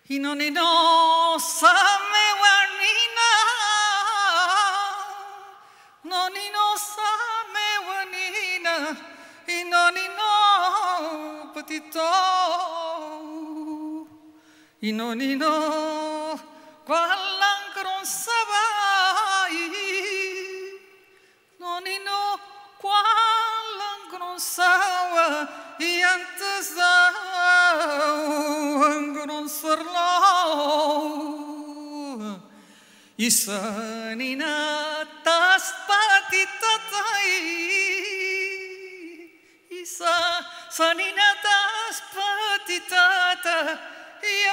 Inonino samewanina, nonino samewanina, inonino petito, inonino kwalang karon sabay, nonino kwalang karon sawa, iantes ang karon sarlaw, isanina tas patitatay, isa sanina tas patitata, ia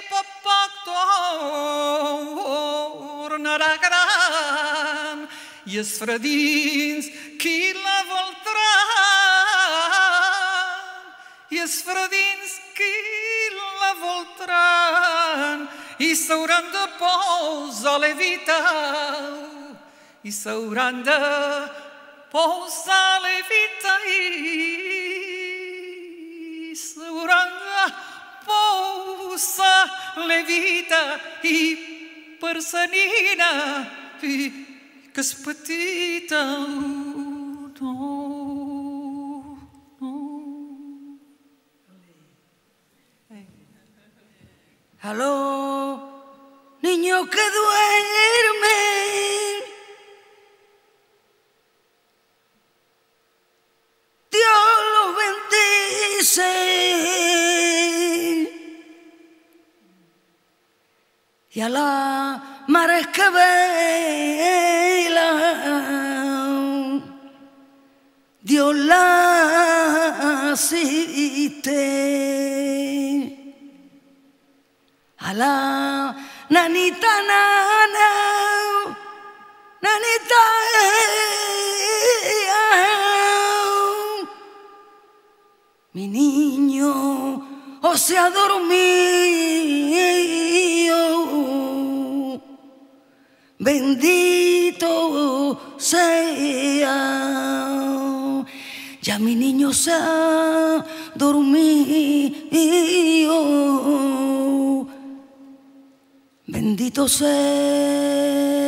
papaktor naragaran, ies fradins qui la voltran, ies fradins qui la voltran, i s'hauran de posar levita, i s'hauran de posar levita, i s'hauran de posar levita, i per sa nina, i que és petita, Aló, niño que duerme, Dios los bendice. Y a la mares que velan, Dios la asiste. A la nanita nana, nanita mi niño o se ha dormido, bendito sea, ya mi niño se ha dormido. Bendito sea.